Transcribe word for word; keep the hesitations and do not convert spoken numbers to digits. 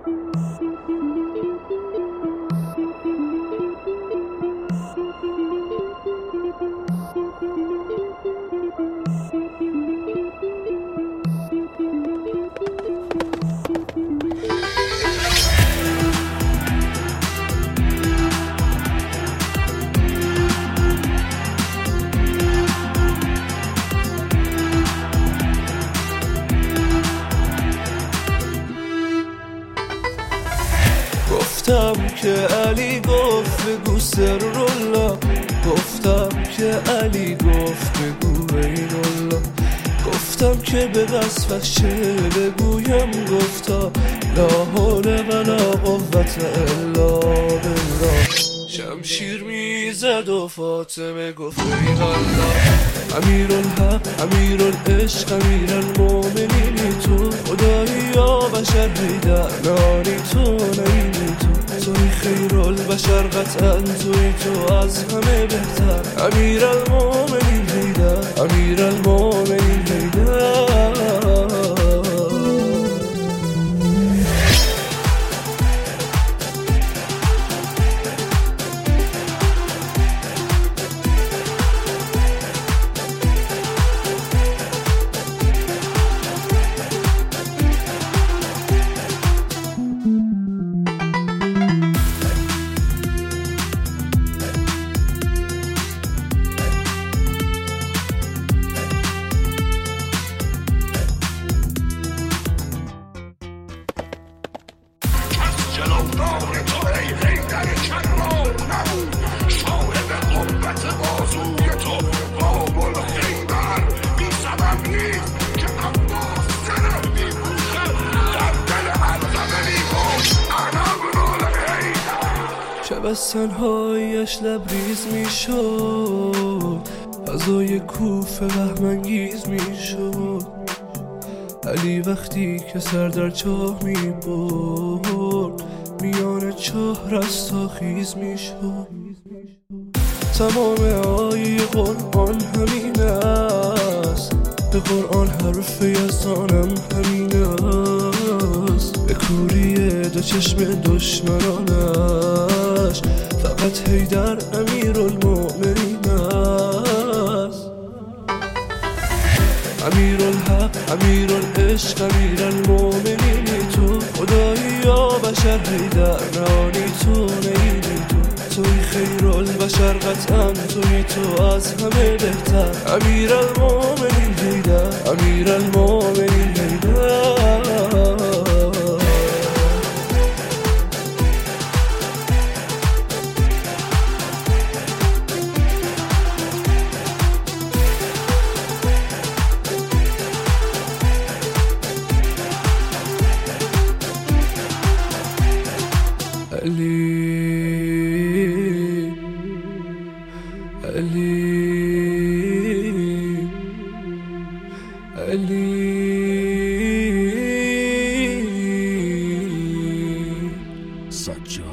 گفتم که علی گفت بگو سرالله، گفتم که علی گفت بگو عینالله، گفتم که به وصفش چه بگویم، گفتا لا حول ولا قوة الا بالله. شمشیر میزد و فاطمه گفت عینالله، امیرالحق امیرالعشق امیرالمؤمنین تو، خدایی یا بشر حیدر نانی تو نینی تو، توی خیرالبشر قطعا توی تو از همه بهتر، امیرالمؤمنین حیدر امیرالمؤمنین حیدر. جلودار تو ای حیدر کرار نبود، صاحب قوت بازوی تو بابل حیدر، بی سبب نیست که عباس زره میپوشه در دل القمری باش انا ابن حیدر. شب از تنهاییش لبریز میشد، فضای کوفه وهم‌انگیز میشد، علی وقتی که سر در چاه می برد میان چاه رستاخیز می شد. تمام آیه قرآن همین است، به قرآن حرف یزدانم همین است، به کوری دو چشم دشمنانش فقط حیدر امیرالمؤمنین است. امیرالحق امیرالعشق امیرالمؤمنین تو، خدایی یا بشر حیدر نانی تو نینی تو، توی خیرالبشر قطعا توی تو از همه بهتر، امیرالمؤمنین حیدر امیرالمؤمنین حیدر. علی علی علی سجاد.